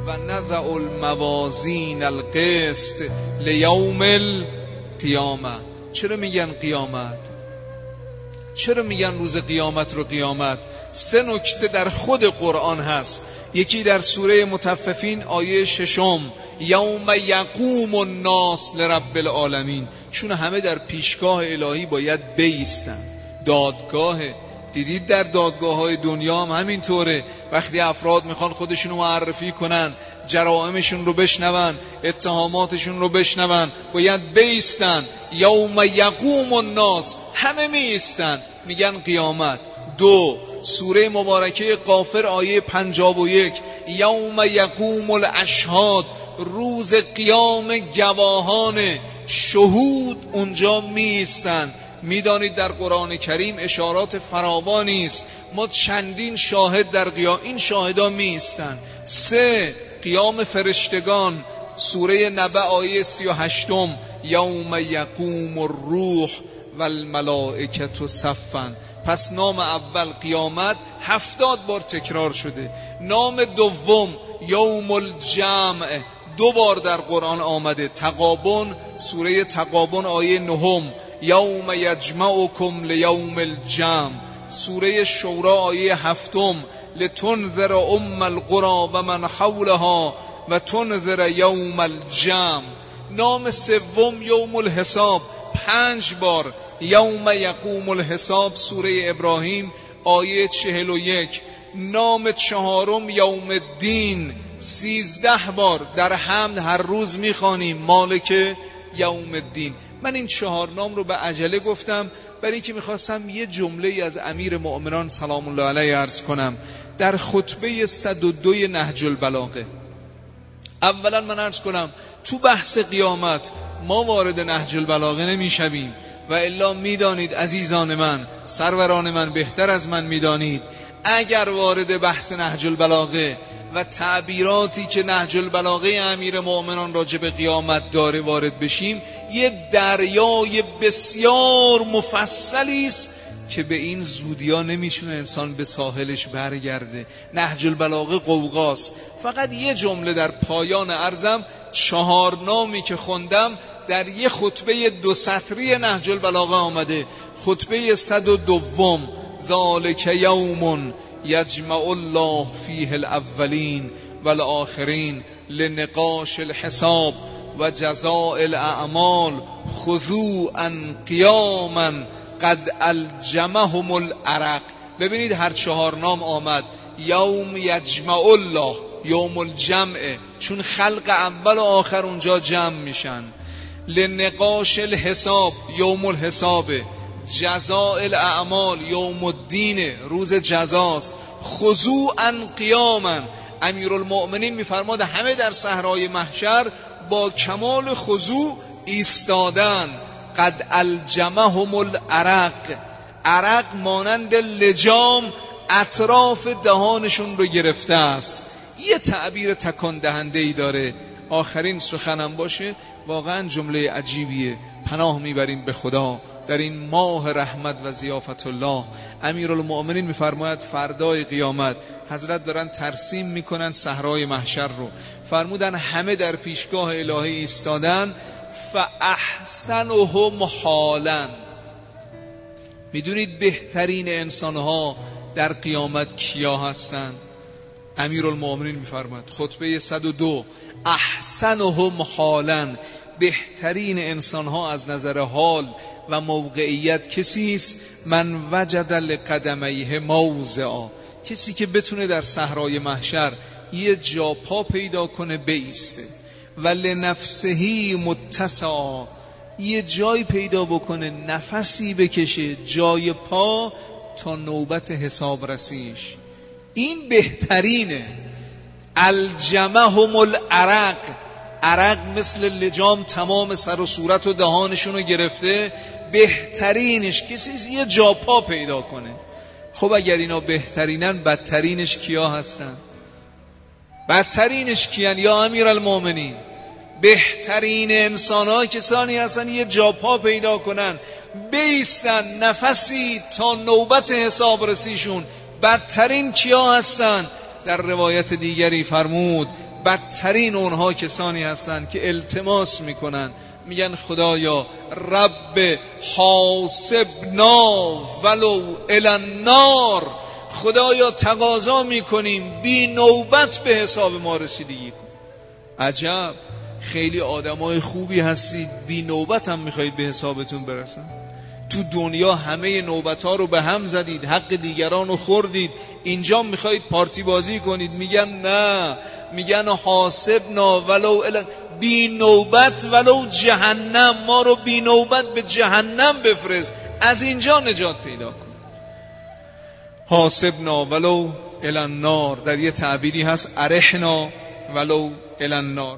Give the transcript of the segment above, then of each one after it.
و نضع الموازین القسط لیوم القیامه. چرا میگن قیامت؟ چرا میگن روز قیامت رو قیامت؟ 3 نکته در خود قرآن هست. یکی در سوره مطففین آیه 6 یوم یقوم الناس لرب العالمین، چون همه در پیشگاه الهی باید بایستن. دادگاهه. دیدید در دادگاه‌های دنیا هم همینطوره، وقتی افراد میخوان خودشونو معرفی کنن، جرائمشون رو بشنون، اتهاماتشون رو بشنون، باید بایستن. یوم یقوم الناس، همه میایستن، میگن قیامت. 2 سوره مبارکه غافر آیه 51 یوم یقوم الاشهاد، روز قیام گواهان شهود اونجا میایستن. میدانید در قرآن کریم اشارات فراوانی است. ما چندین شاهد در قیام، این شاهدا میایستن. 3 قیام فرشتگان، سوره نبأ آیه 38 یوم یقوم الروح والملائکة صفا. پس نام اول قیامت 70 بار تکرار شده. نام دوم یوم الجمع 2 بار در قرآن آمده. تغابن، سوره تغابن آیه 9 یوم یجمعکم لیوم الجمع. سوره شورا آیه 7 لتنذر ام القرى و من حولها و تنذر یوم الجمع. نام سوم یوم الحساب 5 بار. یوم یقوم الحساب، سوره ابراهیم آیه 41. نام 4 یوم الدین 13 بار. در حمد هر روز میخوانیم مالک یوم الدین. من این 4 نام رو به عجله گفتم برای اینکه میخواستم یه جمله از امیر مؤمنان سلام الله علیه عرض کنم در خطبه 102 نهج البلاغه. اولا من عرض کنم تو بحث قیامت ما وارد نهج البلاغه نمیشویم و الا میدانید عزیزان من، سروران من بهتر از من میدانید، اگر وارد بحث نهج البلاغه و تعبیراتی که نهج البلاغه امیر مؤمنان راجع به قیامت داره وارد بشیم، یه دریای بسیار مفصلی است که به این زودیا نمیتونه انسان به ساحلش برگرده. نهج البلاغه قوقاست. فقط یه جمله در پایان عرضم، 4 نامی که خوندم در یه خطبه 2 سطری نهج البلاغه آمده. خطبه 102 ذالک یوم یجمع الله فیه الاولین والآخرین لنقاش الحساب و جزاء الاعمال خضوعا قیاما قد الجمهم العرق. ببینید هر 4 نام آمد. یوم یجمع الله، یوم الجمع، چون خلق اول و آخر اونجا جمع میشن. لنقاش الحساب، یوم الحساب. جزاء الاعمال، یوم الدین، روز جزاست. خضوعا قیاما، امیرالمؤمنین میفرماد همه در صحرای محشر با کمال خضوع ایستادن. قد الجمهم العرق، عرق مانند لجام اطراف دهانشون رو گرفته است. یه تعبیر تکان دهنده ای داره. آخرین سخنم باشه، واقعا جمله عجیبیه. پناه میبریم به خدا در این ماه رحمت و ضیافت الله. امیرالمؤمنین میفرماید فردای قیامت حضرت دارن ترسیم میکنن صحرای محشر رو. فرمودن همه در پیشگاه الهی ایستادن. فاحسنهم حالا، میدونید بهترین انسانها در قیامت کیا هستن؟ امیرالمؤمنین میفرماید خطبه 102 احسنهم حالا، بهترین انسانها از نظر حال و موقعیت کسی است من وجد لقدمیه موضعا، کسی که بتونه در صحرای محشر یه جا پا پیدا کنه بایسته. و لنفسهی متسعا، یه جای پیدا بکنه نفسی بکشه جای پا تا نوبت حساب رسیش. این بهترینه. الجمهم العرق، عرق مثل لجام تمام سر و صورت و دهانشونو گرفته. بهترینش کسی یه جا پا پیدا کنه. خب اگر اینا بهترینن، بدترینش کیا هستن؟ بدترینش کیان یا امیرالمؤمنین؟ بهترین انسان‌ها کسانی هستن یه جا پا پیدا کنن، بایستن نفسی تا نوبت حساب رسیشون. بدترین کیا هستن؟ در روایت دیگری فرمود بدترین اونها کسانی هستند که التماس میکنن، میگن خدایا رب حاسبنا ولو الی النار، خدایا تقاضا میکنیم بی نوبت به حساب ما رسیدگی کن. عجب، خیلی آدمای خوبی هستید، بی نوبت هم میخواید به حسابتون برسن. تو دنیا همه نوبت ها رو به هم زدید، حق دیگران رو خوردید، اینجا میخواید پارتی بازی کنید. میگن نه، میگن حاسبنا ولو بی نوبت ولو جهنم، ما رو بی نوبت به جهنم بفرست، از اینجا نجات پیدا کن. حاسبنا ولو الی النار، در یه تعبیری هست ارحنا ولو الی النار.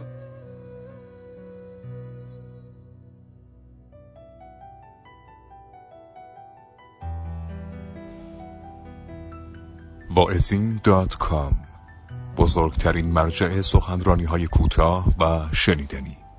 واعظین.com، بزرگترین مرجع سخنرانی‌های کوتاه و شنیدنی.